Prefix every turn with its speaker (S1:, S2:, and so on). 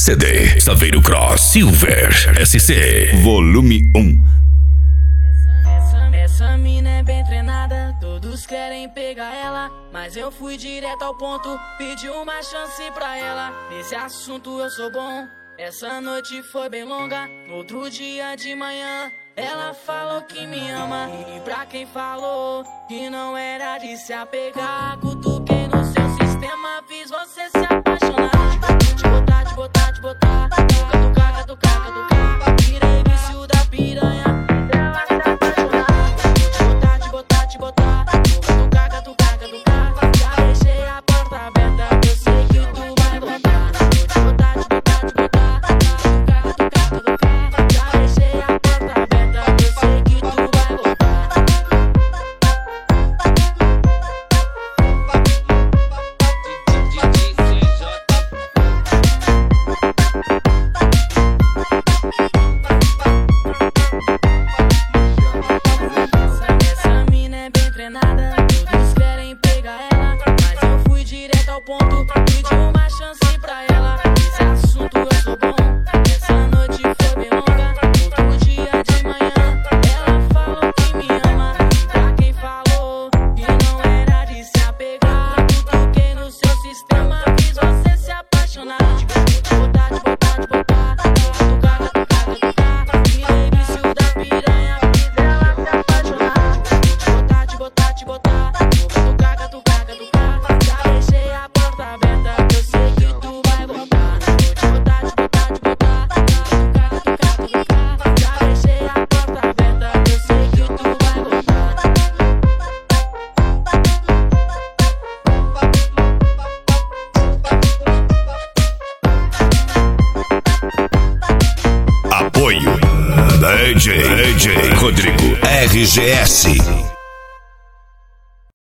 S1: CD Saveiro Cross Silver SC Volume 1.
S2: Essa mina é bem treinada, todos querem pegar ela, mas eu fui direto ao ponto, pedi uma chance pra ela. Nesse assunto eu sou bom, essa noite foi bem longa. No outro dia de manhã, ela falou que me ama. E pra quem falou que não era de se apegar, cutuquei no seu sistema, fiz você se apaixonar. Te botar, te botar, te botar, catucar, catucar, catucar. Virei vício da piranha, ela se apaixonar. Te botar, te botar, te botar, catucar, catucar, catucar. Já deixei a porta aberta, eu sei que tu vai voltar. Te botar, te botar, te botar, catucar, catucar, catucar. Já deixei a porta aberta, eu sei que tu vai voltar. Essa mina é bem treinada, todos querem pegar ela, mas eu fui direto ao ponto, pedi uma chance pra ela. Esse assunto eu sou bom, essa noite foi bem longa. Outro dia de manhã, ela falou que me ama. E pra quem falou que não era de se apegar, cutuquei no seu sistema, fiz você se apaixonar. Te botar, te botar, te botar, catucar, catucar, catucar. Virei vício da piranha, fiz ela se apaixonar. Te botar, te botar, catucar, catucar, catucar. Já deixei a porta aberta, eu sei que tu vai voltar. Te botar, te botar, te botar, catucar, catucar, catucar. Já deixei a porta aberta, eu sei que tu vai voltar.
S1: Apoio DJ Rodrigo RGS.